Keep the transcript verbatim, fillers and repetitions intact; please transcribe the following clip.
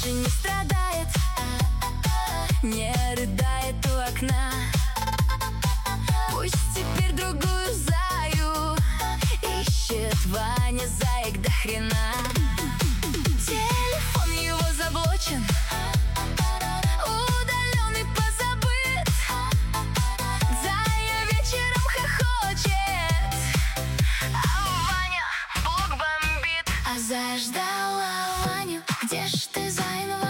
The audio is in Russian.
больше не страдает, не рыдает у окна. Пусть теперь другую заю ищет Ваня заек до хрена. Телефон его заблочен, удаленный, позабыт. Зая вечером хохочет, а Ваня блок бомбит. А Зая ждала Ваню: где ж ты, Зай,